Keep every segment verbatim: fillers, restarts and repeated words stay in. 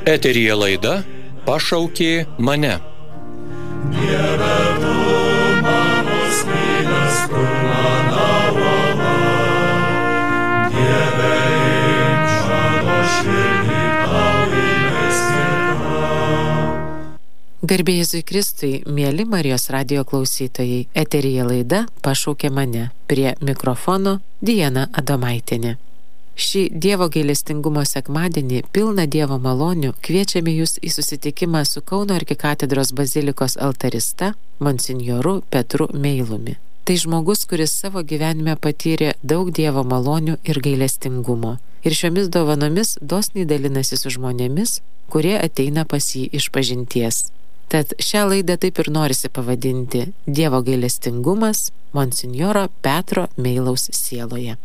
Eteryje laida Pašaukė mane. Dieve, tu mano skydas, kur mano uola. Dieve, imk mano širdį, tau įmeskirta. Garbė Jėzui Kristui, mieli Marijos radijo klausytojai, eteryje laida Pašaukė mane. Prie mikrofono Diana Adomaitienė. Šį Dievo gailestingumo sekmadienį, pilną Dievo malonių, kviečiame jūs į susitikimą su Kauno arkikatedros bazilikos altarista monsinjoru Petru Meilumi. Tai žmogus, kuris savo gyvenime patyrė daug Dievo malonių ir gailestingumo. Ir šiomis dovanomis dosniai dalinasi su žmonėmis, kurie ateina pas jį išpažinties. Tad šią laidą taip ir norisi pavadinti Dievo gailestingumas monsinjoro Petro Meilaus sieloje.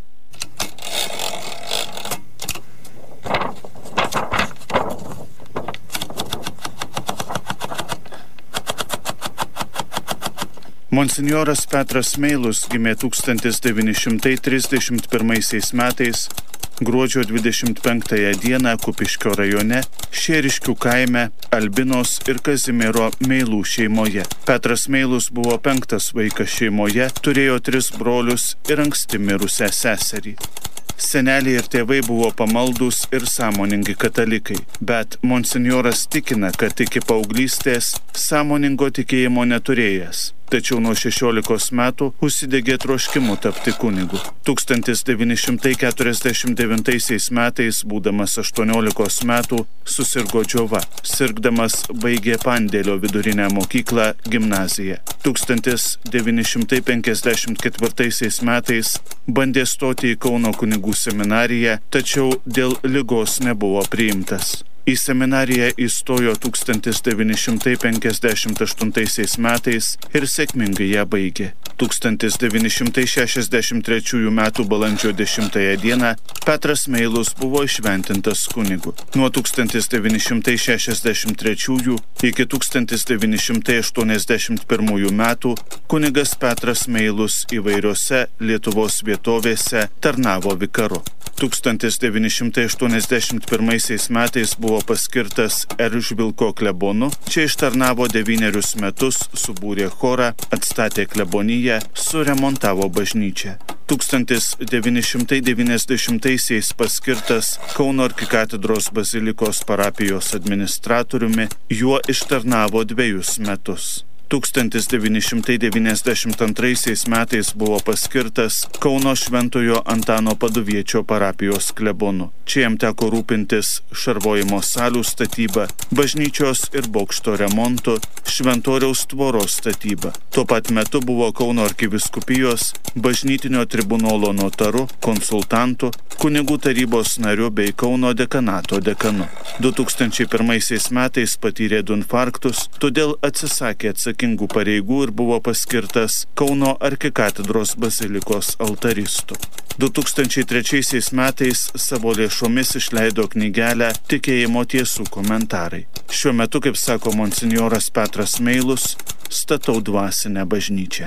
Monsinjoras Petras Meilus gimė tūkstantis devyni šimtai trisdešimt pirmaisiais metais gruodžio dvidešimt penktąją dieną Kupiškio rajone, Šėriškių kaime, Albinos ir Kazimiero Meilų šeimoje. Petras Meilus buvo penktas vaikas šeimoje, turėjo tris brolius ir anksti mirusią seserį. Seneliai ir tėvai buvo pamaldūs ir sąmoningi katalikai, bet monsinjoras tikina, kad iki paauglystės sąmoningo tikėjimo neturėjęs. Tačiau nuo šešiolikos metų užsidegė troškimu tapti kunigu. tūkstantis devyni šimtai keturiasdešimt devintaisiais metais, būdamas aštuoniolikos metų, susirgo džiova. Sirgdamas baigė Pandėlio vidurinę mokyklą gimnaziją. tūkstantis devyni šimtai penkiasdešimt ketvirtaisiais metais bandė stoti į Kauno kunigų seminariją, tačiau dėl ligos nebuvo priimtas. Į seminariją įstojo tūkstantis devyni šimtai penkiasdešimt aštuntaisiais metais ir sėkmingai ją baigė. tūkstantis devyni šimtai šešiasdešimt trečiųjų metų balandžio dešimtąją dieną Petras Meilus buvo įšventintas kunigu. Nuo tūkstantis devyni šimtai šešiasdešimt trečiųjų iki tūkstantis devyni šimtai aštuoniasdešimt pirmųjų metų kunigas Petras Meilus įvairiose Lietuvos vietovėse tarnavo vikaru. tūkstantis devyni šimtai aštuoniasdešimt pirmaisiais metais buvo paskirtas Eržvilko klebonu. Čia ištarnavo devynerius metus, subūrė chorą, atstatė kleboniją, suremontavo bažnyčią. tūkstantis devyni šimtai devyniasdešimtaisiais paskirtas Kauno arkikatedros bazilikos parapijos administratoriumi, juo ištarnavo dviejus metus. tūkstantis devyni šimtai devyniasdešimt antraisiais metais buvo paskirtas Kauno Šventojo Antano Paduviečio parapijos klebonu. Čia jam teko rūpintis šarvojimo salių statyba, bažnyčios ir bokšto remontu, šventoriaus tvoros statyba. Tuo pat metu buvo Kauno arkivyskupijos bažnytinio tribunolo notaru, konsultantu, kunigų tarybos nariu bei Kauno dekanato dekanu. du tūkstančiai pirmaisiais metais patyrė du infarktus, todėl atsisakė atsakingų pareigų ir buvo paskirtas Kauno arkikatedros bazilikos altaristu. du tūkstančiai trečiaisiais metais savo lėšomis išleido knygelę Tikėjimo tiesų komentarai. Šiuo metu, kaip sako monsinjoras Petras Meilus, statau dvasinę bažnyčią.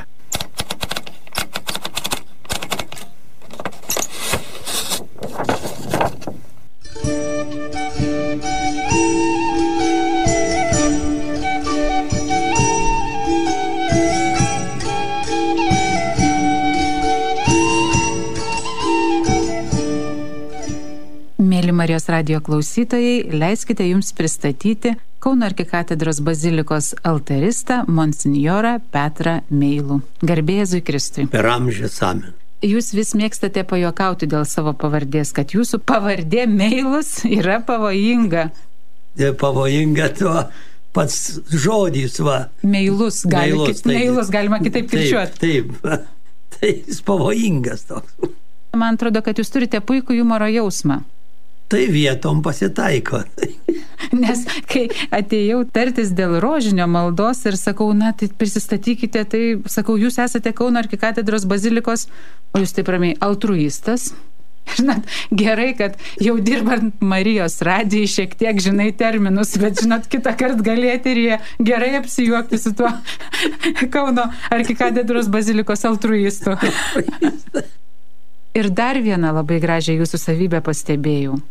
Mėly Marijos radijo klausytojai, leiskite jums pristatyti Kauno arkikatedros bazilikos altaristą monsinjorą Petrą Meilų. Garbė Jėzui Kristui. Per amžius amen. Jūs vis mėgstate pajuokauti dėl savo pavardės, kad jūsų pavardė Meilus yra pavojinga. Pavojinga tuo pats žodis, va. Meilus, gali, Meilus, kit, meilus galima kitaip kirčiuoti. Taip, taip. Tai jis pavojingas toks. Man atrodo, kad jūs turite puikų humoro jausmą. Tai vietom pasitaiko. Nes kai atėjau tartis dėl rožinio maldos ir sakau, na, tai prisistatykite, tai sakau, jūs esate Kauno arkikatedros bazilikos, o jūs taip ramiai altruistas. Žinot, gerai, kad jau dirbant Marijos radijai šiek tiek žinai terminus, bet žinot, kitą kartą galėti ir jie gerai apsijuokti su tuo Kauno arkikatedros bazilikos altruistu. Ir dar vieną labai gražią jūsų savybę pastebėjau.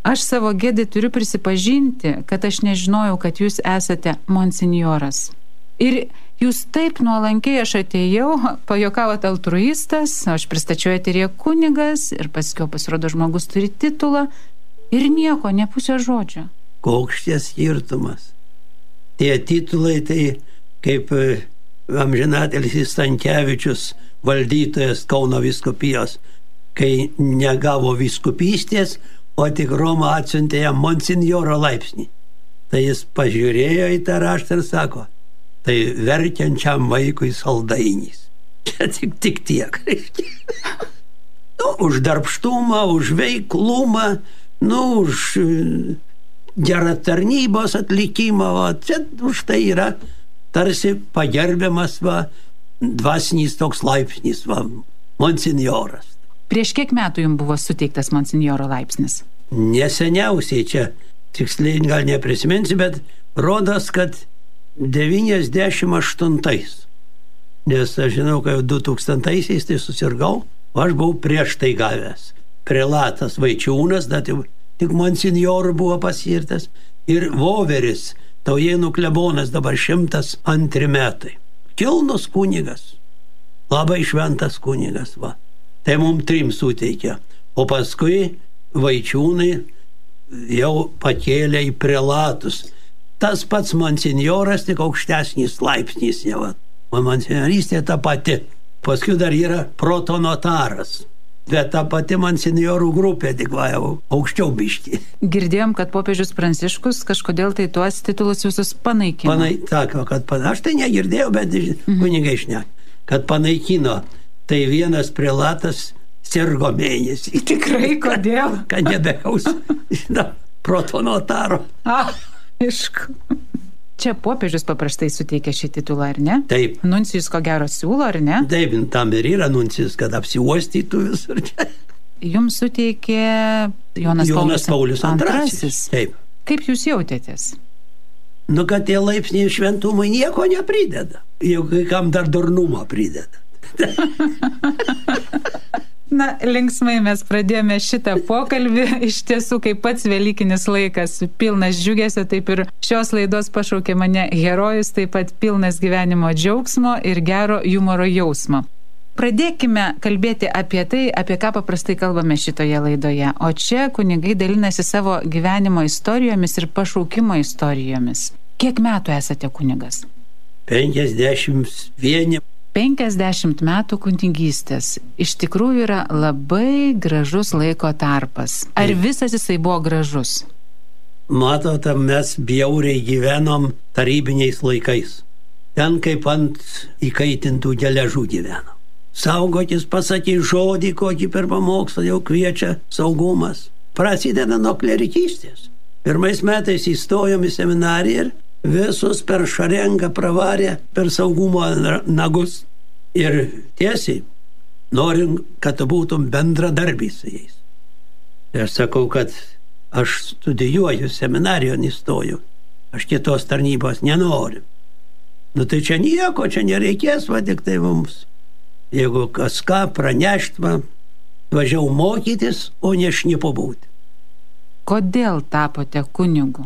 Aš savo gėdį turiu prisipažinti, kad aš nežinojau, kad jūs esate monsinjoras. Ir jūs taip nuolankiai aš atėjau, pajokavot altruistas, aš pristačiau eterį kunigas ir paskiau pasirodo žmogus turi titulą ir nieko, ne pusę žodžio. Koks čia skirtumas? Tie titulai tai kaip amžinatelis Stankevičius, valdytojas Kauno vyskupijos, kai negavo vyskupystės, o tik Roma atsiuntė jam monsinjoro laipsnį. Tai jis pažiūrėjo į tą raštą ir sako, tai verkiančiam vaikui saldainis. Čia tik, tik tiek, reiškia. Nu, už darbštumą, už veiklumą, nu, už gerą tarnybos atlikimą, o čia už tai yra tarsi pagerbiamas va, dvasinis toks laipsnis, va, monsinjoras. Prieš kiek metų jums buvo suteiktas monsinjoro laipsnis? Neseniausiai čia, tiksliai gal neprisiminsi, bet rodos, kad devyniasdešimt aštuntais. Nes aš žinau, kad du tūkstantaisiais tai susirgau, o aš buvau prieš tai gavęs. Prelatas Vaičiūnas, bet jau tik monsinjorų buvo paskirtas, ir Voveris, Taujėnų klebonas, dabar šimtas antri metai. Kilnus kunigas, labai šventas kunigas, va. Tai mums trim suteikė. O paskui Vaičiūnai jau pakėlė į prelatus. Tas pats monsinjoras, tik aukštesnis laipsnis. Jau. O monsinjorystė ta pati. Paskui dar yra protonotaras. Bet ta pati monsinjorų grupė tik va jau aukščiau biškį. Girdėjom, kad popiežius Pranciškus kažkodėl tai tuos titulus visus panaikino. Panai, sako, kad pan... Aš tai negirdėjau, bet mhm. kunigai šnek. Kad panaikino. Tai vienas prelatas sirgo mėnesį. Tikrai, kodėl? Kad nebegaus protonotaro. Ah, aišku. Čia popiežius paprastai suteikia šį titulą, ar ne? Taip. Nuncijus ko gero siūlo, ar ne? Taip, tam ir yra nuncijus, kad apsiuostytų visur čia. Jums suteikė Jonas, Jonas Paulius antrasis. Taip. Kaip jūs jautėtės? Nu, kad tie laipsniai šventumai nieko neprideda. Jau kai kam dar durnumo prideda. Na, linksmai mes pradėjome šitą pokalbį. Iš tiesų, kaip pats velykinis laikas, pilnas džiugesio, taip ir šios laidos pašaukė mane herojus, taip pat pilnas gyvenimo džiaugsmo ir gero humoro jausmo. Pradėkime kalbėti apie tai, apie ką paprastai kalbame šitoje laidoje. O čia kunigai dalinasi savo gyvenimo istorijomis ir pašaukimo istorijomis. Kiek metų esate kunigas? penkiasdešimt vienas. penkiasdešimt metų kunigystės. Iš tikrųjų yra labai gražus laiko tarpas. Ar visas jisai buvo gražus? Matote, mes bjauriai gyvenom tarybiniais laikais. Ten kaip ant įkaitintų geležų gyvenom. Saugokis, pasakyti žodį, kokį per pamokslą jau kviečia saugumas. Prasideda nuo klerikystės. Pirmais metais įstojom į seminariją ir visus per šarengą pravarė per saugumo nagus. Ir tiesiai norim, kad būtum bendradarbys su jais. Ir aš sakau, kad aš studijuoju, seminarijon įstoju. Aš kitos tarnybos nenoriu. Nu tai čia nieko, čia nereikės, va tik tai mums. Jeigu kas ką pranešt, va, važiau mokytis, o ne šnipo būti. Kodėl tapote kunigu?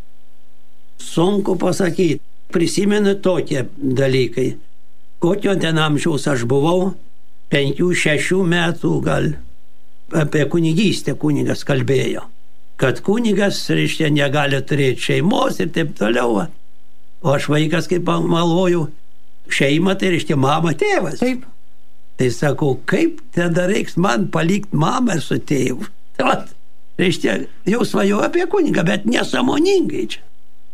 Sunku pasakyti. Prisimenu tokie dalykai. Kokio ten amžiaus aš buvau, penkių, šešių metų gal apie kunigystę kunigas kalbėjo. Kad kunigas, reiškia, negali turėti šeimos ir taip toliau. O aš vaikas, kaip malvoju, šeima, tai reiškia mama, tėvas. Taip. Tai sakau, kaip tada reiks man palikti mamą su tėvu. Tai va, reiškia, jau svajau apie kunigą, bet nesąmoningai čia.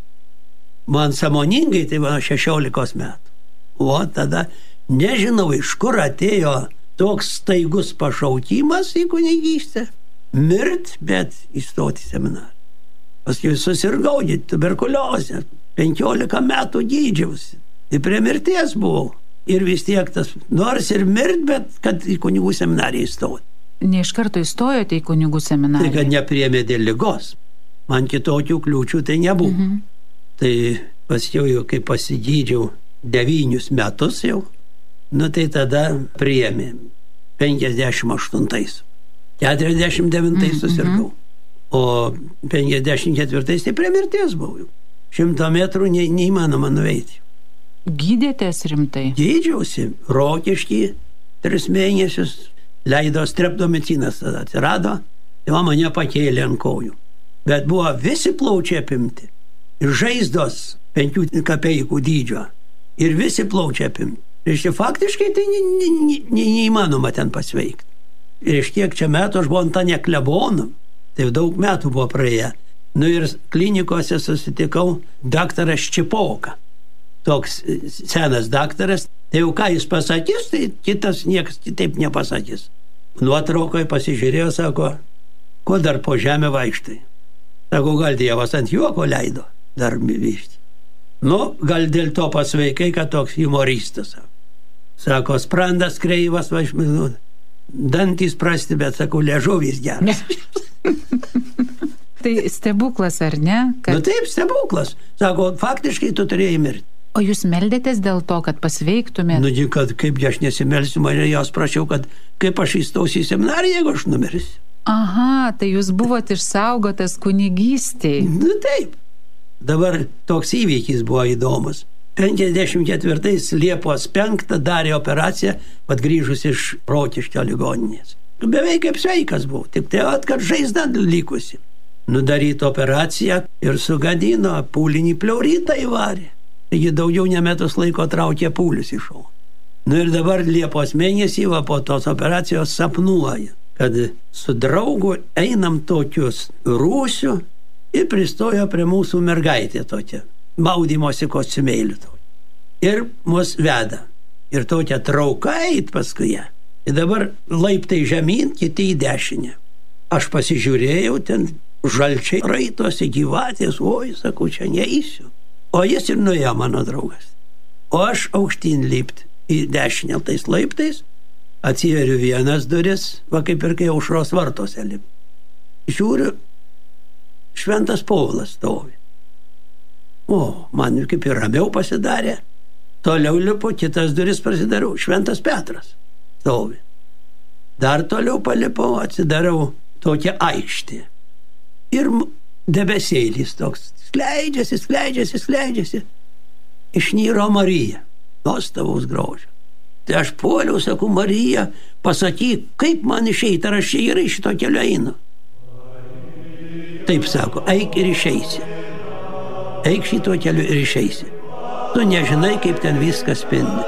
Man sąmoningai tai buvo šešiolikos metų. O tada nežinau, iš kur atėjo toks staigus pašaukimas į kunigystę. Mirt, bet įstoti seminarą. Paskui susirgau tuberkuliozę. penkiolika metų gydžiausi. Ir prie mirties buvau. Ir vis tiek tas, nors ir mirt, bet kad į kunigų seminariją įstoti. Ne iš karto įstojote į kunigų seminariją? Tai kad nepriėmė dėl ligos. Man kitokių kliūčių tai nebuvo. Mhm. Tai paskiau jau, kai pasigydžiau devynius metus jau, nu tai tada priėmė penkiasdešimt aštuntais. keturiasdešimt devintais susirgau. O penkiasdešimt ketvirtais tai prie mirties buvau. Šimto metrų ne, neįmanoma nuveiti. Gydėtės rimtai? Gydžiausi, Rokiškį, tris mėnesius, leido streptomicinas tada atsirado, tai mane pakėlė ant kojų. Bet buvo visi plaučiai apimti. Ir žaizdos penkių kapeikų dydžio. Ir visi plaučiai apimti. Reiškia, faktiškai tai ne, ne, ne, neįmanoma ten pasveikti. Ir iš kiek čia metų aš buvau ant tą nekleboną, tai daug metų buvo praėję. Nu ir klinikose susitikau daktarą Ščipoką. Toks senas daktaras. Tai jau ką jis pasakys, tai kitas niekas taip nepasakys. Nuotraukoje pasižiūrėjo, sako, ko dar po žemę vaikštai? Sako, gal Dievas ant juoko leido dar vyšti. Nu, gal dėl to pasveikai, kad toks humoristas. Sako, sprandas kreivas, važminu, dantys prasti, bet sako, liežuvis geras. Tai stebuklas, ar ne? Kad... Nu taip, stebuklas. Sako, faktiškai tu turėjai mirti. O jūs meldėtės dėl to, kad pasveiktumėte? Nu, kad kaip aš nesimelsiu, mane jos prašiau, kad kaip aš įstausiu į seminariją, jeigu aš numirsiu. Aha, tai jūs buvote išsaugotas kunigystėj. Nu taip. Dabar toks įvykis buvo įdomus. penkiasdešimt ketvirtais Liepos penktą darė operaciją, pat grįžus iš Rokiškio ligoninės. Beveik kaip sveikas buvo, tik tai at, kad žaizda likusi. Nudaryta operacija ir sugadino, pūlinį pleuritą įvarė. Taigi daugiau ne metus laiko traukė pūlius iš šono. Nu ir dabar Liepos mėnesį va, po tos operacijos sapnuoja, kad su draugu einam tokius rūsių ir pristojo prie mūsų mergaitė tokia, maudymosi kostiumėlių tokia. Ir mus veda. Ir tokia trauka eit paskui ją. Ir dabar laiptai žemyn, kiti į dešinę. Aš pasižiūrėjau, ten žalčiai raitosi, gyvatės, oi, sakau, čia neįsiu. O jis ir nuėjo, mano draugas. O aš aukštyn lipt į dešinę tais laiptais, atsiveriu vienas duris, va kaip ir kai aušros vartose lipt. Žiūriu, Šventas Povilas stovi. O, man kaip ir ramiau pasidarė. Toliau lipu, kitas duris prasidarau, Šventas Petras stovi. Dar toliau palipau, atsidarau tokią aikštį. Ir debesėlis toks, skleidžiasi, skleidžiasi, skleidžiasi. Išnyro Marija, nuostabaus grožio. Tai aš puoliau, sakau, Marija, pasakyk, kaip man išeiti, ar aš čia ir iš šito kelio einu. Taip sako, eik ir išeisi. Eik šito keliu ir išeisi. Tu nežinai, kaip ten viskas spindi.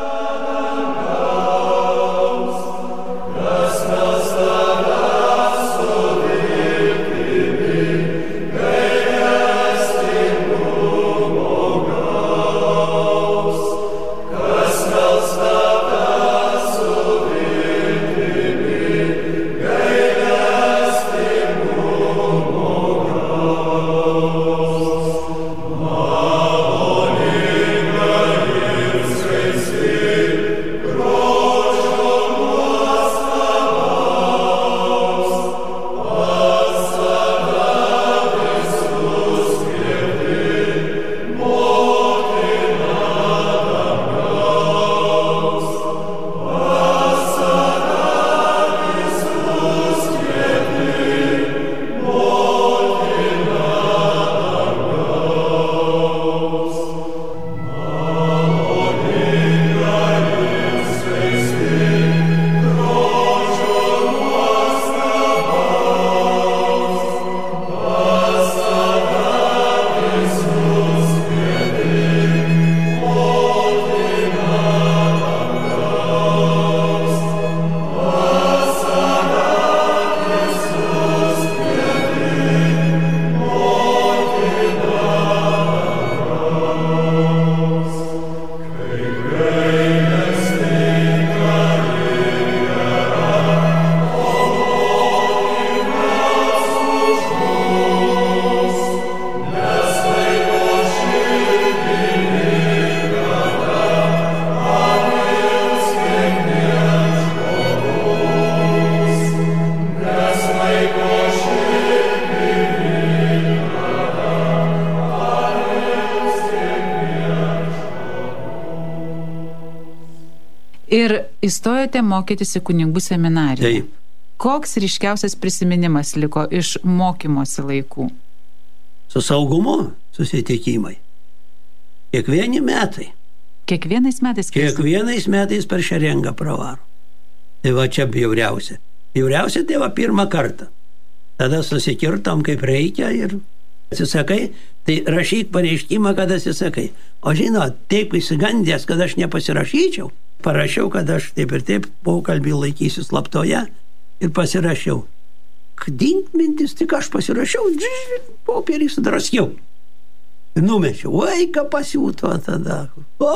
Ir įstojote mokytis į kunigų seminariją. Taip. Koks ryškiausias prisiminimas liko iš mokymosi laikų? Su saugumu susitikimai. Kiekvieni metai. Kiekvienais metais? Kiekvienais metais per šerengą pravaro. Tai va čia bjauriausia. Bjauriausia tai va pirmą kartą. Tada susikirtom kaip reikia ir atsisakai. Tai rašyk pareiškimą, kad atsisakai. O žinot, taip įsigandęs, kad aš nepasirašyčiau. Parašiau, kad aš taip ir taip pokalbį laikysiu slaptoje ir pasirašiau. Kdink mintis, tik aš pasirašiau, popierį sudraskiau. Ir numečiau, vaiką pasiūto tada. O,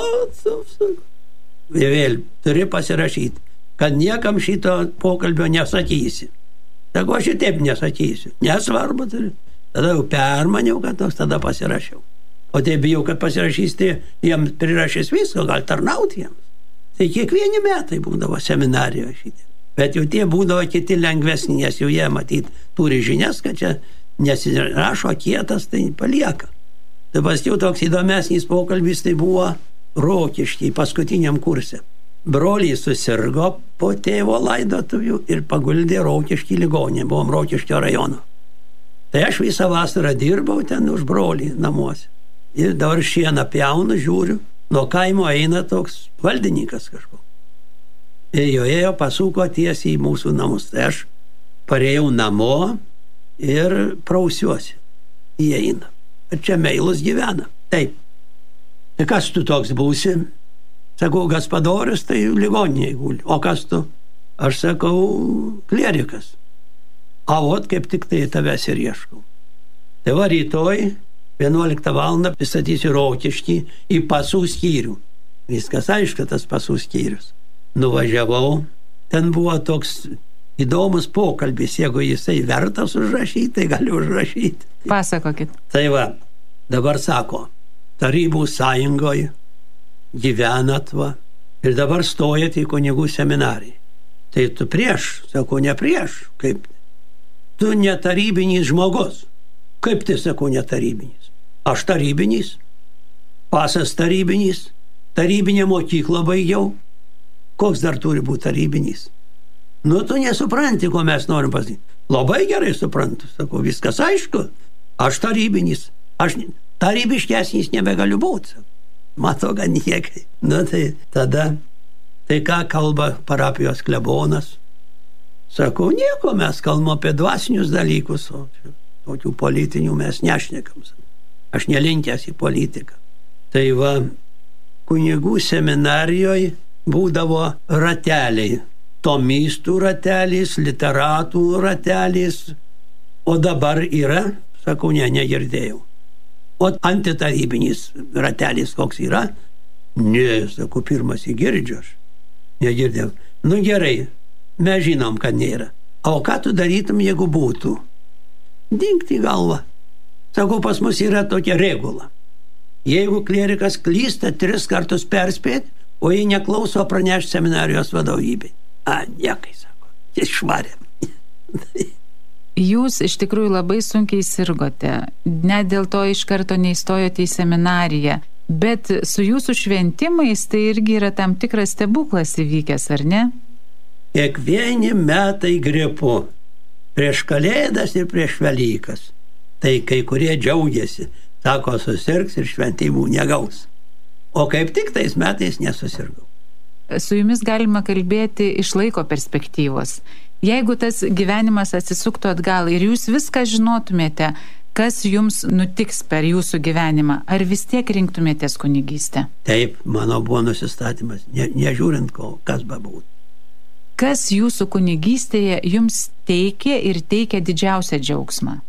vėl, turi pasirašyti, kad niekam šito pokalbio nesakysi. Sako, aš ir taip nesakysiu. Nesvarbu, turi. Tada jau permaniau, kad toks tada pasirašiau. O tai bijau, kad pasirašys, tai jiems prirašys visko, gal tarnauti jiems. Tai kiekvieni metai būdavo seminarijoje šitie. Bet jau tie būdavo kiti lengvesni, nes jau jie matyt turi žinias, kad čia nesirašo kietas, tai palieka. Tai paskiau toks įdomesnis pokalbis, tai buvo Rokišky paskutiniam kurse. Broliai susirgo po tėvo laidotuvių ir paguldė Rokišky ligoninę, buvom Rokiškio rajono. Tai aš visą vasarą dirbau ten už brolį namuose. Ir dabar šieną pjaunu, žiūriu, nuo kaimo eina toks valdininkas kažkoks. Ir jo ėjo, pasuko tiesiai į mūsų namus. Tai aš parėjau namo ir prausiuosi. Įeina. Ir čia Meilus gyvena. Taip. Tai kas tu toks būsi? Sakau, Gaspadorius, tai ligoninėje guli. O kas tu? Aš sakau, klierikas. A, ot, kaip tik tai tavęs ir ieškau. Tai va rytoj, vienuoliktą valandą pristatysiu Rokiškį į pasų skyrių. Viskas aišku, tas pasų skyrius. Nuvažiavau, ten buvo toks įdomus pokalbis, jeigu jisai vertas užrašyti, tai gali užrašyti. Pasakokit. Tai va, dabar sako, Tarybų sąjungoje gyvenat va, ir dabar stojat į kunigų seminariją. Tai tu prieš, sako, ne prieš, kaip? Tu netarybinis žmogus. Kaip tai, sako, netarybinis? Aš tarybinis, pasas tarybinis, tarybinę mokyklą baigiau. Koks dar turi būti tarybinis? Nu, tu nesupranti, ko mes norim pasakyti. Labai gerai suprantu, sako, viskas aišku. Aš tarybinis, aš tarybiškesnis nebegaliu būti. Matau, kad niekai. Nu, tai tada, tai ką kalba parapijos klebonas? Sako, nieko, mes kalbam apie dvasinius dalykus, o tokių politinių mes nešnekam. Aš nelinkęs į politiką. Tai va, kunigų seminarijoje būdavo rateliai. Tomistų ratelis, literatų ratelis. O dabar yra, sakau, ne, negirdėjau. O antitarybinis ratelis koks yra? Ne, sakau, pirmas įgirdžiu aš. Negirdėjau. Nu gerai, mes žinom, kad nėra. O ką tu darytum, jeigu būtų? Dinkti galvą. Sakau, pas mus yra tokia regula. Jeigu klierikas klysta, tris kartus perspėt, o jei neklauso, pranešti seminarijos vadovybei. A, niekai, sako, jis švarė. Jūs iš tikrųjų labai sunkiai sirgote. Net dėl to iš karto neįstojote į seminariją. Bet su jūsų šventimais tai irgi yra tam tikras stebuklas įvykęs, ar ne? Kiekvieni metai gripu. Prieš Kalėdas ir prieš Velykas. Tai kai kurie džiaugiasi. Sako, susirgs ir šventimų negaus. O kaip tik tais metais nesusirgau. Su jumis galima kalbėti iš laiko perspektyvos. Jeigu tas gyvenimas atsisuktų atgal ir jūs viską žinotumėte, kas jums nutiks per jūsų gyvenimą, ar vis tiek rinktumėtės kunigystę? Taip, mano buvo nusistatymas, ne, nežiūrint ko, kas bebūtų. Kas jūsų kunigystėje jums teikė ir teikia didžiausią džiaugsmą?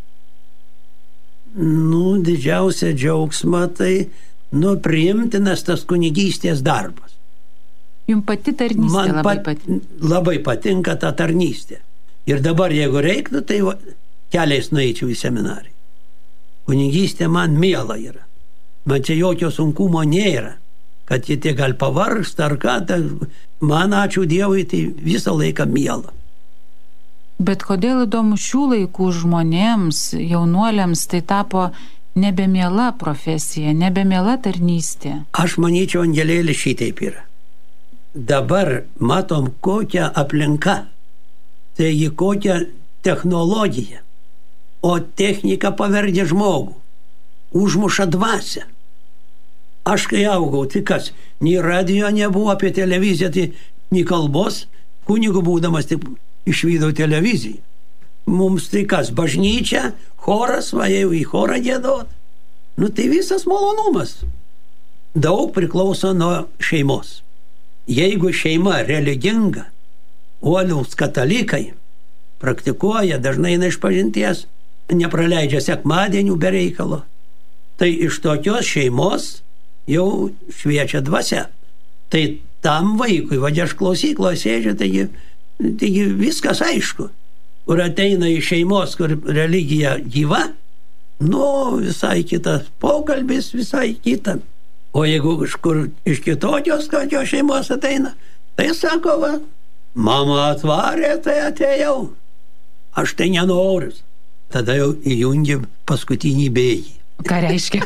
Nu, didžiausią džiaugsmą tai nu, priimtinas tas kunigystės darbas. Jums pati tarnystė Man labai pat, patinka. Labai patinka ta tarnystė. Ir dabar, jeigu reiktų, tai va, keliais nueičiau į seminariją. Kunigystė man miela yra. Man čia jokio sunkumo nėra. Kad jie tie gal pavargsta ar ką, tai man, ačiū Dievui, tai visą laiką miela. Bet kodėl įdomu šių laikų žmonėms, jaunuoliams, tai tapo nebemiela profesija, nebemiela tarnystė? Aš manyčiau, angelėlis šitaip yra. Dabar matom, kokia aplinka Taigi kokia technologija, o technika paverdė žmogų, užmuša dvasią. Aš kai augau, tai kas, nei radio nebuvo, apie televiziją, tai nei kalbos, kunigu būdamas tik išvydau televiziją. Mums tai kas, bažnyčia, choras, va jau į chorą giedot. Nu tai visas malonumas. Daug priklauso nuo šeimos. Jeigu šeima religinga, uoliaus katalikai, praktikuoja, dažnai eina išpažinties, nepraleidžia sekmadienių be reikalo, tai iš tokios šeimos jau šviečia dvasia. Tai tam vaikui, vadė aš klausykloje sėdžiu, taigi, taigi viskas aišku. Kur ateina į šeimos, kur religija gyva, nu, visai kitas pokalbis, visai kita. O jeigu kažkur iš kitokios kokios šeimos ateina, tai sako, va, mama atvarė, tai atėjau. Aš tai nenoriu. Tada jau įjungi paskutinį bėgį. Ką reiškia?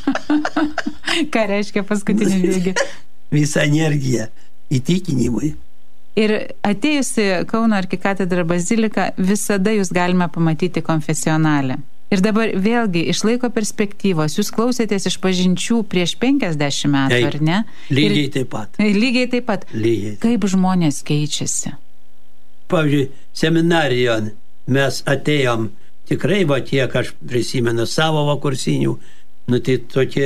Ką reiškia paskutinį bėgį? Visą energiją įtikinimui. Ir atėjusi Kauno arkikatedrą baziliką, visada jūs galime pamatyti konfesionalę. Ir dabar vėlgi iš laiko perspektyvos, jūs klausėtės iš pažinčių prieš penkiasdešimt metų, Taip, ar ne? Lygiai Ir, taip pat. Lygiai taip pat. Lygiai. Kaip žmonės keičiasi? Pavyzdžiui, seminarijon mes atėjom, tikrai va tiek aš prisimenu savo vakursinių, nu tai tokie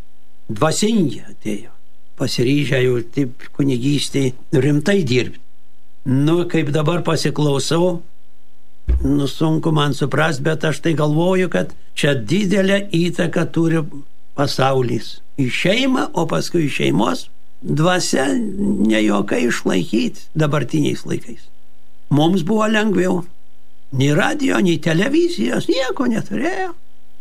dvasingi atėjo, pasiryžę jau taip kunigystėj rimtai dirbti. Nu, kaip dabar pasiklausau, nu, sunku man suprast, bet aš tai galvoju, kad čia didelę įtaką turi pasaulis. Į šeimą, o paskui į šeimos dvasia nejokai išlaikyti dabartiniais laikais. Mums buvo lengviau. Nei radio, nei televizijos, nieko neturėjo.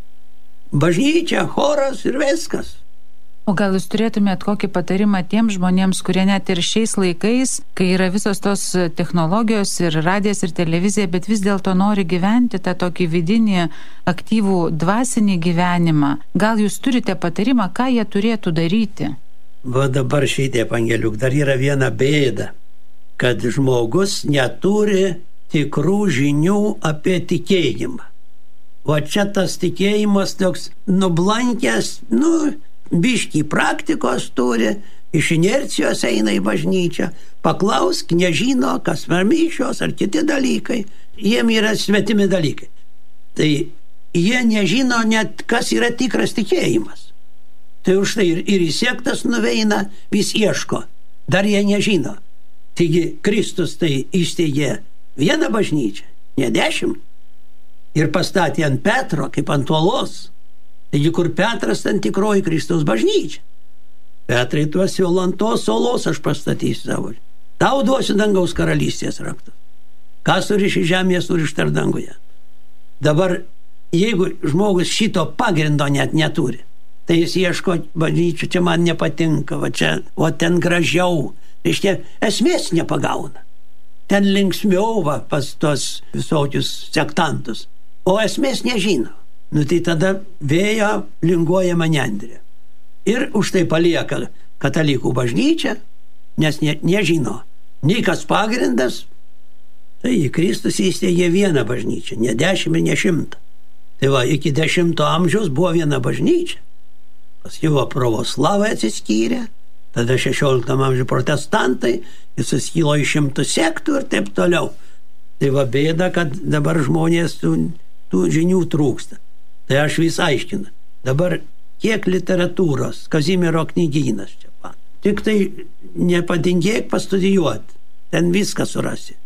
Bažnyčia, choras ir viskas. O gal jūs turėtumėt kokį patarimą tiems žmonėms, kurie net ir šiais laikais, kai yra visos tos technologijos ir radijas ir televizija, bet vis dėlto nori gyventi tą tokį vidinį, aktyvų, dvasinį gyvenimą. Gal jūs turite patarimą, ką jie turėtų daryti? Va dabar šitie, Angeliuk, dar yra viena bėda, kad žmogus neturi tikrų žinių apie tikėjimą. O čia tas tikėjimas toks nublankęs, nu, biškį praktikos turi, iš inercijos eina į bažnyčią, paklausk, nežino, kas mišios ar kiti dalykai, jiem yra svetimi dalykai. Tai jie nežino net, kas yra tikras tikėjimas. Tai už tai ir, ir į sektas nuveina, vis ieško, dar jie nežino. Taigi Kristus tai įsteigė vieną bažnyčią, ne dešimt, ir pastatė ant Petro, kaip ant uolos. Taigi, kur Petras, ten tikroji Kristaus bažnyčia. Petrai, tuos jau ant tos uolos aš pastatysiu savo. Tau duosiu dangaus karalystės raktus. Kas suriši žemėje, surišta ir danguje. Dabar, jeigu žmogus šito pagrindo net neturi, tai jis ieško bažnyčių, čia man nepatinka, va čia, o ten gražiau. Reiškia, esmės nepagauna. Ten linksmiau va, pas tos visokius sektantus. O esmės nežino. Nu tai tada vėjo linguoja manendrė. Ir už tai palieka katalikų bažnyčią, nes ne, nežino. Nei kas pagrindas, tai Kristus įsteigė vieną bažnyčią, ne dešimt ir ne šimtą. Tai va, iki dešimto amžiaus buvo viena bažnyčia. Paskui va, pravoslavai atsiskyrė, tada šešioliktam amžiuje protestantai, jis suskilo į šimtų sektų ir taip toliau. Tai va bėda, kad dabar žmonės tų, tų žinių trūksta. Tai aš vis aiškinu. Dabar kiek literatūros, Kazimiero knygynas čia pat. Tik tai nepadingėk pastudijuoti. Ten viską surasi.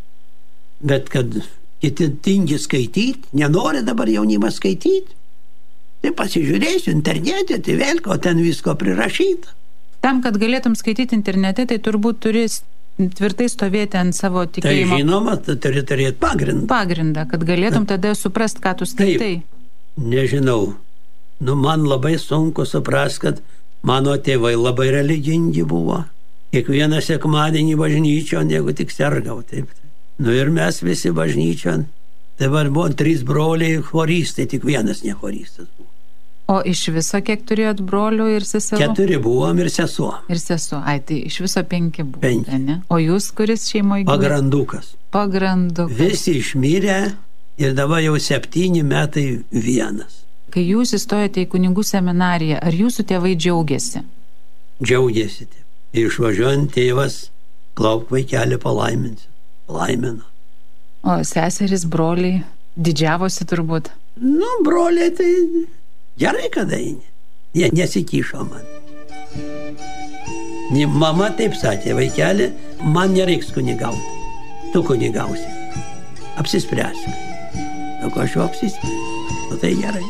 Bet kad kiti tingi skaityti, nenori dabar jaunimas skaityti, tai pasižiūrėsiu internete, tai vėl, o ten visko prirašyta. Tam, kad galėtum skaityti internete, tai turbūt turi tvirtai stovėti ant savo tikėjimo. Tai žinoma, tu turi turėti pagrindą. Pagrindą, kad galėtum tada suprast, ką tu skaitai. Taip. Nežinau. Nu, man labai sunku suprast, kad mano tėvai labai religingi buvo. Kiekvieną sekmadienį bažnyčion, jeigu tik sergau, taip. Nu ir mes visi bažnyčion. Dabar buvo trys broliai choristai, tik vienas ne choristas buvo. O iš viso kiek turėjot brolių ir seserų? Keturi buvom ir sesuo. Ir sesuo, ai, tai iš viso penki buvo. Penki. Ne? O jūs kuris šeimoje gimė? Pagrandukas. Pagrandukas. Visi išmirė ir dabar jau septyni metai vienas. Kai jūs įstojate į kunigų seminariją, ar jūsų tėvai džiaugiasi? Džiaugiasi. Išvažiuojant tėvas, klauk vaikelį palaiminsi. Palaimino. O seseris, broliai, didžiavosi turbūt? Nu, broliai tai gerai, kada eini. Jie nesikišo man. Mama taip sakė, vaikelį, man nereiks kunigauti. Tu kunigausi. Apsispręsk. Sako, aš jau apsispręsiu. Nu tai gerai.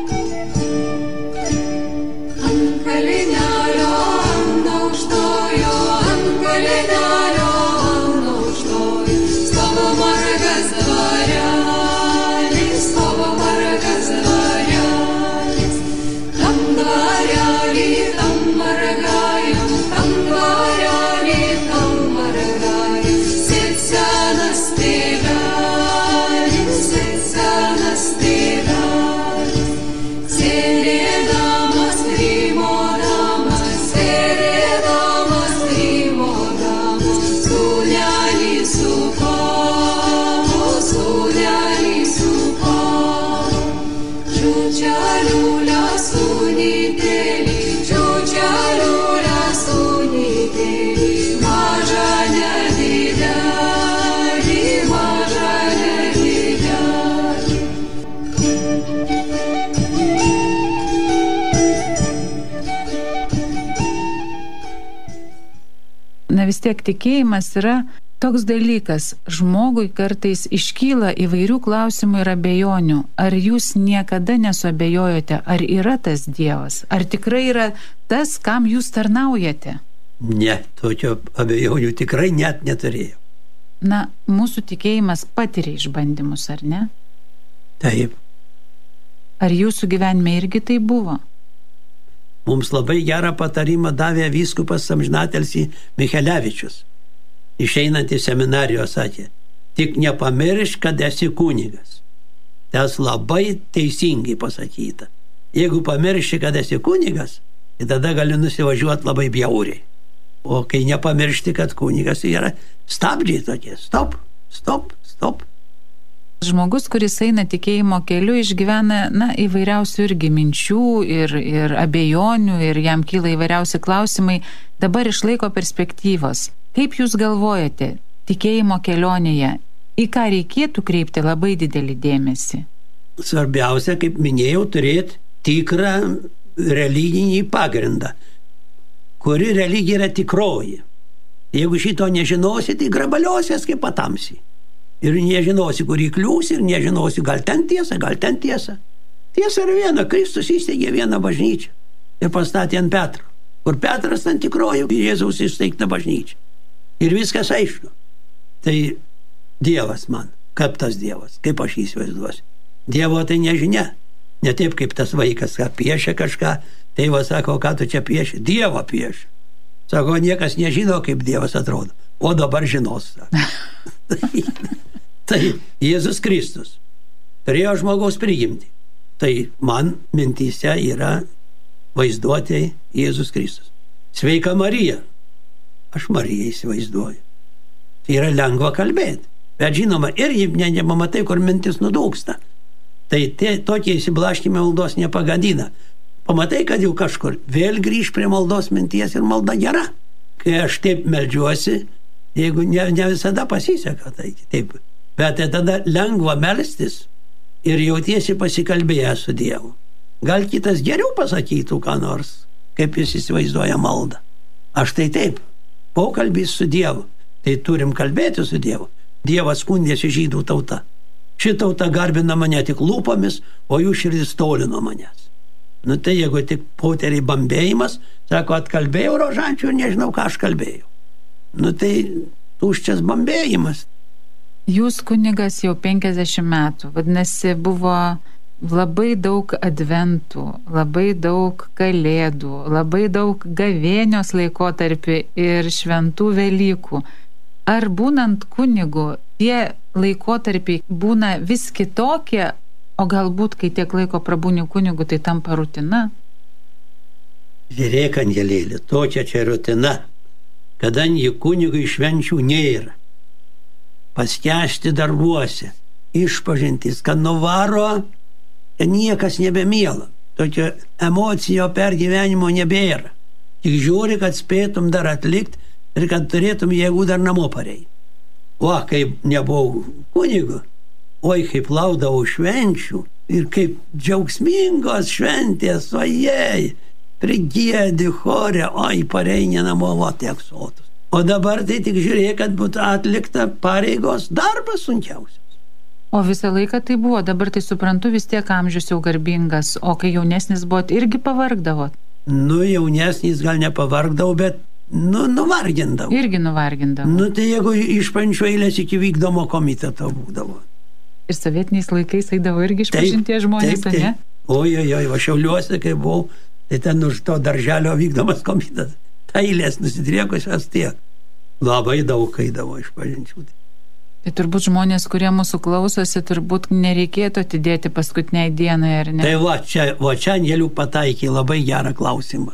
Ant kalinelio, ant aukštojo, ant kalinelio, ant aukštojo, stovo margas dvarelis, stovo margas dvarelis. Tam dvarelį, tam margajam, tam dvarelį, tam margajam, sėd senas tėvelis, sėd senas tėvelis. Sėdėdamas rymodamas, sėdėdamas rymodamas, sūnelį suko, sūnelį suko. Čiučeliulę sūnytėlį, čiučeliulę sūnytėlį, mažą nedidelį, mažą nedidelį. Na vis tiek tikėjimas yra toks dalykas. Žmogui kartais iškyla įvairių klausimų ir abejonių. Ar jūs niekada nesuabejojote, ar yra tas Dievas? Ar tikrai yra tas, kam jūs tarnaujate? Ne, tokio abejonių tikrai net neturėjau. Na, mūsų tikėjimas patiria išbandymus, ar ne? Taip. Ar jūsų gyvenime irgi tai buvo? Mums labai gerą patarimą davė vyskupas amžinatilsį Michelevičius. Išeinant į seminarijos sakė, tik nepamiršk, kad esi kunigas. Tas labai teisingai pasakyta. Jeigu pamiršti, kad esi kunigas, tai tada gali nusivažiuoti labai bjauriai. O kai nepamiršti, kad kunigas yra stabdžiai tokie, stop, stop, stop. Žmogus, kuris eina tikėjimo keliu, išgyvena na, įvairiausių irgi minčių ir, ir abejonių ir jam kyla įvairiausi klausimai, dabar išlaiko perspektyvos. Kaip jūs galvojate, tikėjimo kelionėje, į ką reikėtų kreipti labai didelį dėmesį? Svarbiausia, kaip minėjau, turėti tikrą religinį pagrindą. Kuri religija yra tikroji. Jeigu šito nežinosi, tai grabaliosies kaip patamsi. Ir nežinosi, kur įkliūsi, ir nežinosi, gal ten tiesa, gal ten tiesa. Tiesa yra viena, Kristus įsteigė vieną bažnyčią ir pastatė ant Petro. Kur Petras ant tikroji Jėzaus įsteigta bažnyčia. Ir viskas aišku. Tai Dievas man. Kaip tas Dievas? Kaip aš įsivaizduosiu? Dievo tai nežinia. Ne taip, kaip tas vaikas, ką piešia kažką. Tėvas sako, ką tu čia pieši? Dievo pieši. Sako, niekas nežino, kaip Dievas atrodo. O dabar žinos. tai, tai Jėzus Kristus turėjo žmogaus prigimtį. Tai man mintyse yra vaizduotė Jėzus Kristus. Sveika Marija. Aš Mariją įsivaizduoju. Tai yra lengva kalbėti. Bet žinoma, irgi ne, nepamatai, kur mintis nudūksta. Tai tie, tokie įsiblaškime maldos nepagadina. Pamatai, kad jau kažkur vėl grįž prie maldos minties ir malda gera. Kai aš taip meldžiuosi, jeigu ne, ne visada pasiseka, tai taip. Bet tai tada lengva melstis ir jautiesi pasikalbėjęs su Dievu. Gal kitas geriau pasakytų ką nors, kaip jis įsivaizduoja maldą. Aš tai taip. Pokalbis su Dievu. Tai turim kalbėti su Dievu. Dievas skundėsi žydų tauta. Ši tauta garbina mane tik lūpomis, o jų širdis toli nuo manęs. Nu tai jeigu tik poteriai bambėjimas, sako, atkalbėjau rožančių ir nežinau, ką aš kalbėjau. Nu tai tuščias bambėjimas. Jūs kunigas jau penkiasdešimt metų, vadinasi, buvo labai daug adventų, labai daug kalėdų, labai daug gavėnios laikotarpį ir šventų Velykų. Ar būnant kunigu, tie laikotarpiai būna vis kitokie, O galbūt, kai tiek laiko prabūni kunigu, tai tampa rutina? Žiūrėk, angelėlė, tokia čia rutina, kadangi kunigui švenčių nėra. Paskęsti darbuose, išpažintis, kad nuvaro, kad niekas nebemiela. Tokio emocijo pergyvenimo nebėra. Tik žiūri, kad spėtum dar atlikti ir kad turėtum jėgų dar namo pareiti. O, kaip nebuvau kunigu, oi, kaip laudavau švenčių ir kaip džiaugsmingos šventės, ojei, prigėdi chore, oi, pareini namo, o tiek sotus. O dabar tai tik žiūrėk, kad būtų atlikta pareigos darbas sunkiausias. O visą laiką tai buvo, dabar tai suprantu, vis tiek amžius jau garbingas, o kai jaunesnis buvot, irgi pavargdavot? Nu, jaunesnis gal nepavargdavau, bet nu, nuvargindavau. Irgi nuvargindavau. Nu, tai jeigu išpančių eilės iki vykdomo komiteto būdavo. Ir sovietiniais laikais eidavo irgi išpažinties žmonės, taip, taip. ne? Oi, oi, oi, va Šiauliuose, kai buvau, tai ten už to darželio vykdomas komitetas. Ta eilės nusidriekusios tiek. Labai daug eidavo išpažinčių. Tai turbūt žmonės, kurie mūsų klausosi, turbūt nereikėtų atidėti paskutiniai dienai, ar ne? Tai va, čia, va čia angeliuk pataikė labai gerą klausimą.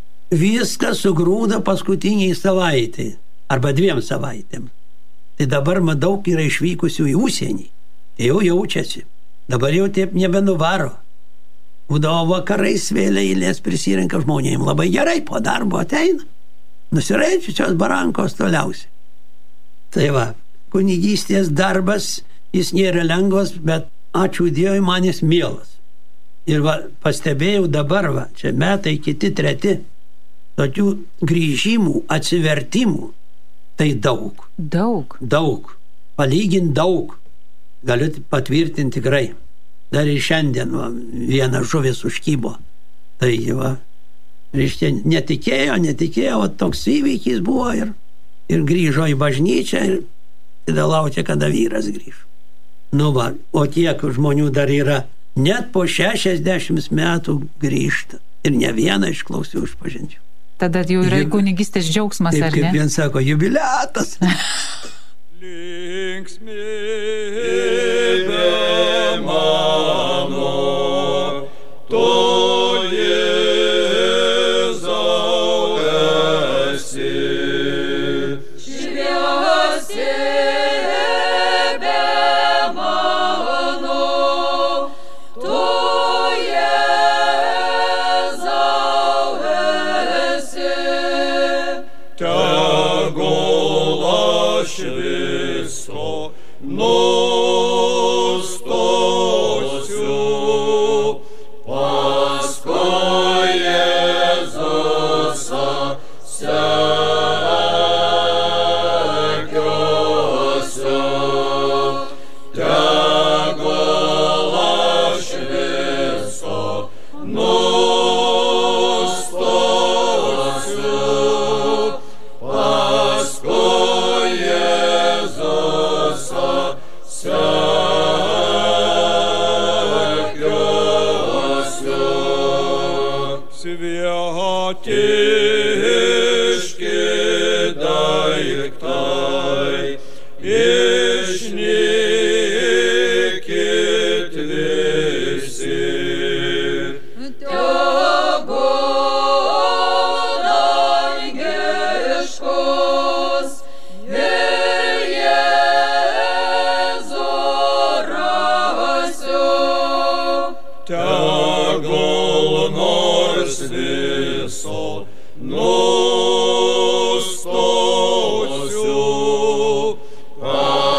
Viskas sugrūda paskutiniai savaitai, arba dviem savaitėm. Tai dabar daug yra išvykusių į užsienį. Tai jau jaučiasi. Dabar jau taip nebenuvaro. Būdavo vakarais vėliai eilės prisirenka žmonėm. Labai gerai po darbo ateina. Nusireičiusios barankos toliausiai. Tai va, kunigystės darbas, jis nėra lengvas, bet ačiū Dievui, man jis mielas. Ir va, pastebėjau dabar, va, čia metai kiti treti, tokių grįžimų, atsivertimų, tai daug. Daug? Daug. Palygint daug. Galiu patvirtinti tikrai. Dar ir šiandien va, vieną žuvis užkybo. Tai va, reiškia, netikėjo, netikėjo, va, toks įvykis buvo ir, ir grįžo į bažnyčią ir tada laukia, kada vyras grįž. Nu va, o tiek žmonių dar yra, net po šešiasdešimt metų grįžta. Ir ne vieną išklausiau išpažinčių. Tada jau yra Jub... kunigystės džiaugsmas, taip, ar ne? Kaip vien sako, jubiliatas. Linksmybė mano, tu Jėzau esi. Šviesybė mano, tu Jėzau esi. Tegul aš viso nustosiu, paskui Jėzusą sekiosiu. Tegul aš viso nustosiu, paskui Jėzusą sekiosiu. Svetiški daiktai, išnykit visi. Tegul dangiškos ir Jėzų rasiu. Tegul nors viso nustosiu,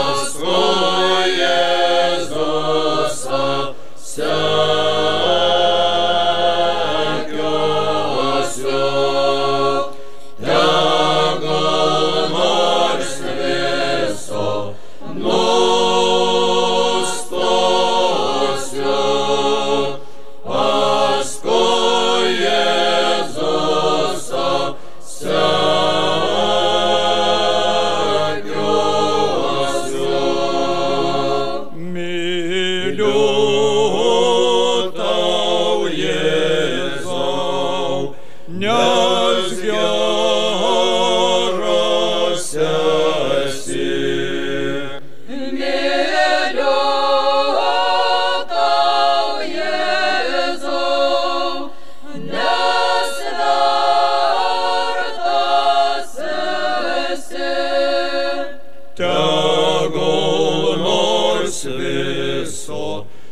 tegul nors viso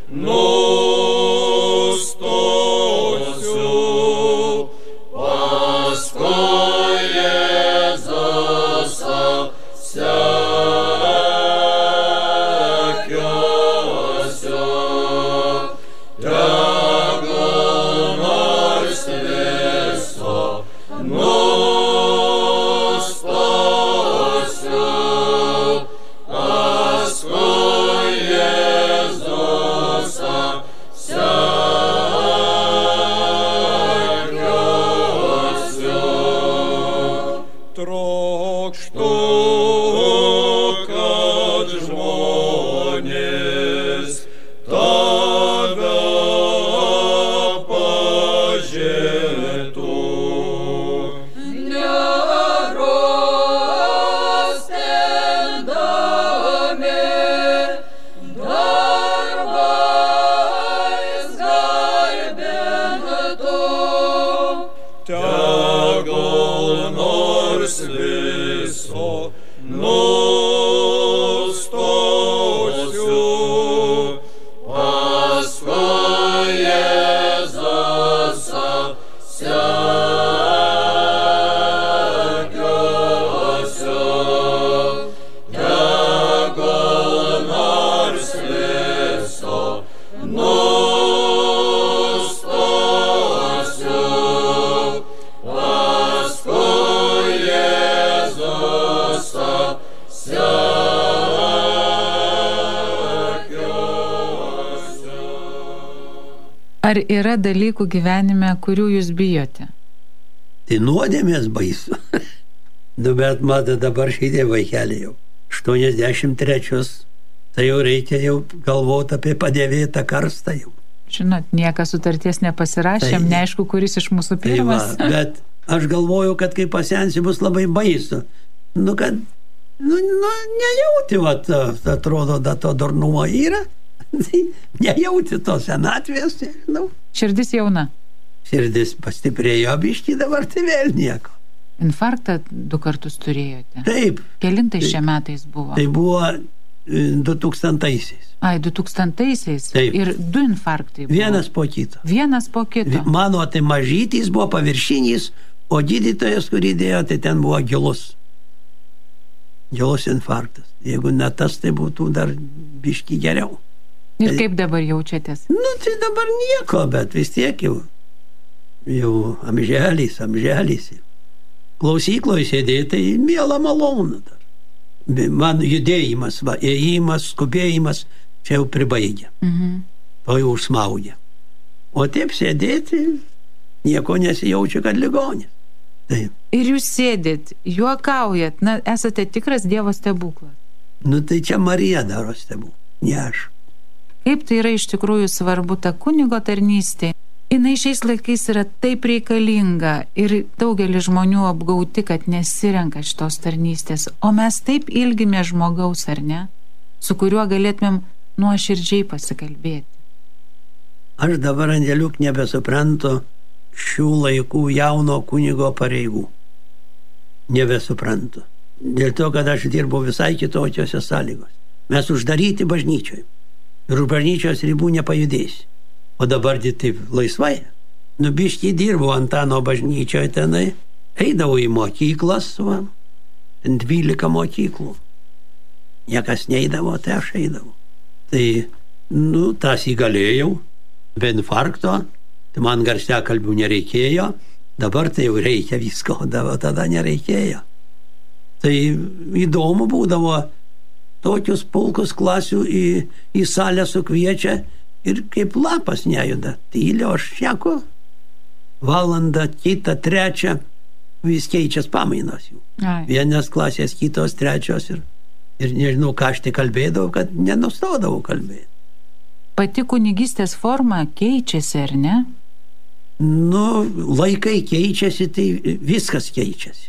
nustosiu, paskui Jėzus sekiosiu, tegul nors viso nustosiu, paskui Jėzus sekiosiu. Trokštu, kad žmonės tave pažintų. Nerastendami darbais garbintų, tegul nors viso nustosiu, paskui Jėzus sekiosiu, tegul nors viso nustosiu, paskui Jėzus sekiosiu. Ar yra dalykų gyvenime, kurių jūs bijote? Tai nuodėmės baisu. Nu, bet matai, dabar šitie vaikeliai jau. aštuoniasdešimt trečius. Tai jau reikia jau galvoti apie padėvėtą karstą jau. Žinot, niekas sutarties nepasirašėm, Tai- neaišku, kuris iš mūsų Tai va, pirmas. bet aš galvoju, kad kai pasensi bus labai baisu. Nu, kad, nu, nu nejauti, va, ta- ta atrodo, da to durnumo yra. Tai nejauti tos senatvės, nežinau. Širdis jauna. Širdis pastiprėjo biškį, dabar tai vėl nieko. Infarktą du kartus turėjote. Taip, Kelintais Tai- šie metais buvo? tai buvo e, du tūkstantaisiais. Ai, du tūkstantaisiais. Taip. Ir du infarktai buvo. Vienas po kito. Vienas po kito. Mano tai mažytis buvo paviršinis, o gydytojas, kurį dėjo, tai ten buvo gilus. Gilus infarktas. Jeigu ne tas, tai būtų dar biški geriau. Ir kaip dabar jaučiatės? Nu, tai dabar nieko, bet vis tiek jau, jau amželis, amželis. Klausykloje sėdėti, tai mėla malonu dar. Man judėjimas, va, ėjimas, skubėjimas, čia jau pribaigia. Mhm. To jau užsmaugia. O taip sėdėti, nieko nesijaučiu, kad ligonis. Taip. Ir jūs sėdit, juokaujat, na, esate tikras Dievo stebuklas. Nu, tai čia Marija daro stebuklą, ne aš. Kaip tai yra iš tikrųjų svarbu ta kunigo tarnystė. Jis šiais laikais yra taip reikalinga ir daugelis žmonių apgauti, kad nesirenka šitos tarnystės. O mes taip ilgime žmogaus, ar ne? Su kuriuo galėtumėm nuoširdžiai pasikalbėti. Aš dabar, Andeliuk, nebesuprantu šių laikų jauno kunigo pareigų. Nebesuprantu. Dėl to, kad aš dirbu visai kitokiose sąlygos. Mes uždaryti bažnyčioje. Ir už bažnyčios ribų nepajudėsi. O dabar taip laisvai. Nubiškiai dirbu Antano bažnyčioje tenai. Eidavau į mokyklas, va, ten dvylika mokyklų. Niekas neidavo, tai aš eidavau. Tai, nu, tas įgalėjau, be infarkto, tai man garsiakalbių nereikėjo, dabar tai jau reikia visko, o tada nereikėjo. Tai įdomu būdavo, tokius pulkus klasių į, į salę sukviečia ir kaip lapas nejuda. Tylio aš šneku, valandą, kitą, trečią, vis keičias pamainos jų. Ai. Vienas klasės, kitos, trečios ir, ir nežinau, ką aš tik kalbėdavau, kad nenustodavau kalbėti. Pati kunigystės forma keičiasi, ar ne? Nu, laikai keičiasi, tai viskas keičiasi.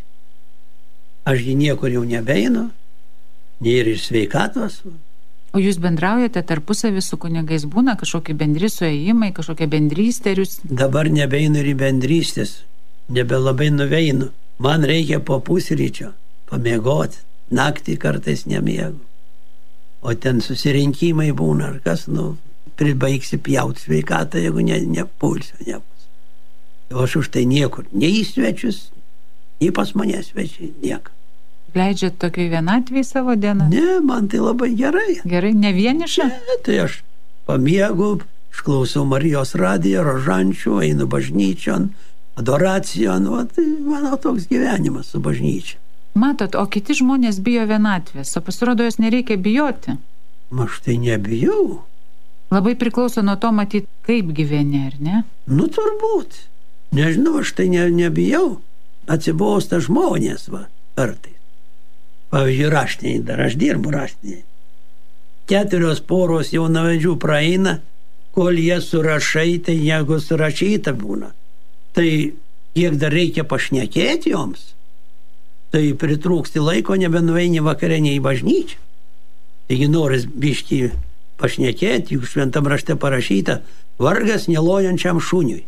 Aš gi niekur jau nebeinu, nei ir iš sveikatos. O jūs bendraujate tarpusavį su kunigais, būna kažkokie bendri suėjimai, kažkokie bendrystė ir jūs... Dabar nebeinu ir į bendrystės, nebelabai nuveinu. Man reikia po pusryčio pamiegoti, naktį kartais nemiegu. O ten susirinkimai būna, ar kas, nu, pribaigsi pjauti sveikatą, jeigu ne, nepulsio nebus. O aš už tai niekur, nei į svečius, nei pas mane svečiai, nieko. Leidžiat tokiai vienatvėj savo dieną? Ne, man tai labai gerai. Gerai, ne vieniša? Ne, tai aš pamiegu, išklausau Marijos radiją, rožančių, einu bažnyčion, adoracijon, o tai mano toks gyvenimas su bažnyčia. Matot, o kiti žmonės bijo vienatvės, o pasirodo jos nereikia bijoti. Aš tai nebijau. Labai priklauso nuo to matyti, kaip gyveni, ar ne? Nu, turbūt. Nežinau, aš tai ne, nebijau. Atsibosta žmonės, va, kartais. Pavyzdžiui, raštiniai, dar aš dirbu raštiniai. Keturios poros jaunavedžių praeina, kol jie surašai, tai jeigu surašyta būna. Tai kiek dar reikia pašnekėti joms, tai pritrūksti laiko, nebenueini vakarienė į bažnyčią. Taigi noris biškį pašnekėti, juk šventam rašte parašyta, vargas nelojančiam šuniui.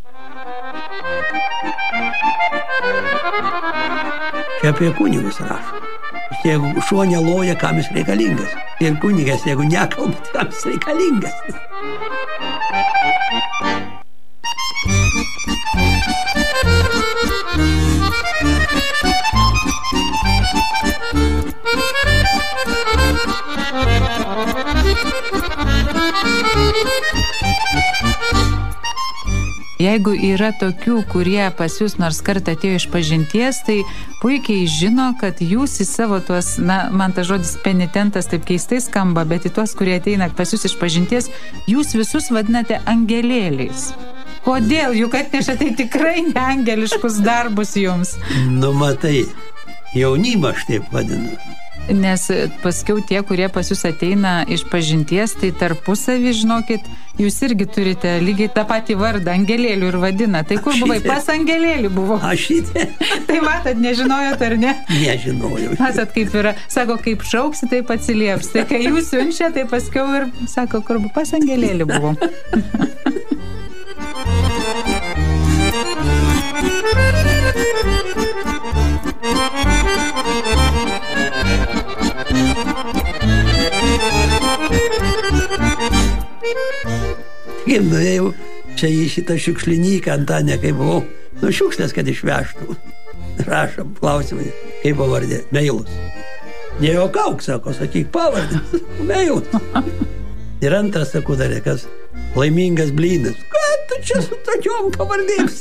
Čia apie kunigus rašo. Jeigu šuo neloja, kam jis reikalingas. Ir kunigas, jeigu nekalba, kam jis reikalingas. Jeigu yra tokių, kurie pas jūs nors kartą atėjo iš pažinties, tai puikiai žino, kad jūs į savo tuos, na, man tas žodis penitentas taip keistai skamba, bet į tuos, kurie ateina pas jūs iš pažinties, jūs visus vadinate angelėliais. Kodėl? Juk atneša tai tikrai neangeliškus darbus jums. Nu, matai, jaunimą aš taip vadinu. Nes paskiau tie, kurie pas jūs ateina iš pažinties, tai tarpusavį, žinokit, jūs irgi turite lygiai tą patį vardą, angelėlių ir vadina. Tai kur buvai? Pas angelėlį buvo. Aš šitė. Tai matot, nežinojot ar ne? Nežinojau. Matot, kaip yra. Sako, kaip šauksi, taip atsilieps. Tai kai jūs siunčia, tai paskiau ir sako, kur buvo? Pas angelėlį buvo. Kaip nuėjau čia į šitą šiukšlinyką, Antanę, kaip buvau, nu šiukšlės, kad išvežtų. Rašom, klausimai, kaip pavardė? Meilus. Nejuokauk, sako, sakyk pavardė. Meilus. Ir antras, sakau, darė, kas laimingas blynas. Ką tu čia su tokiom pavardėm?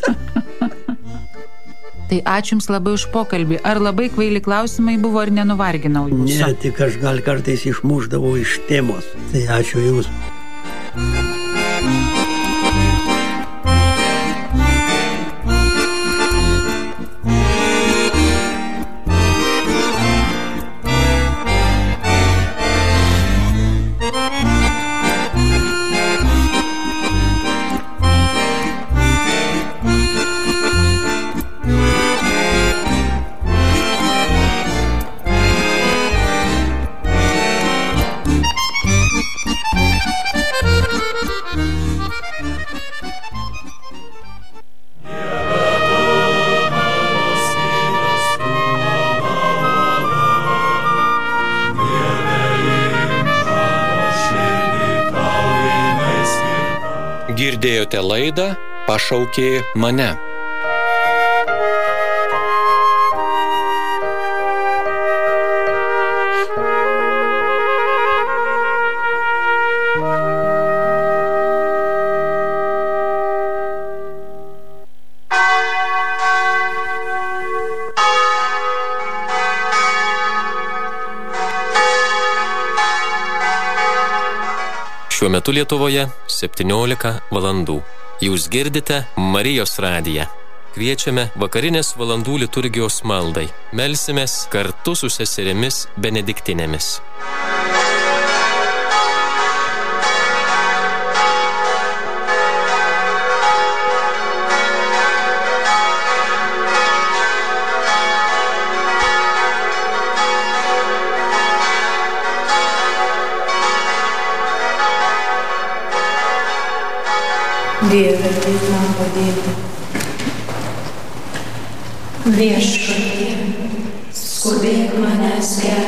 Tai ačiū Jums labai už pokalbį. Ar labai kvaili klausimai buvo, ar nenuvarginau Jūsų? Ne, tik aš gal kartais išmušdavau iš temos. Tai ačiū Jūs. Girdėjote laidą Pašaukė mane. Šiuo metu Lietuvoje septyniolika valandų. Jūs girdite Marijos radiją. Kviečiame vakarinės valandų liturgijos maldai. Melsimės kartu su seserimis benediktinėmis. Dieve, ateik man padėti. Viešpatie, skubėk manęs gelbėti.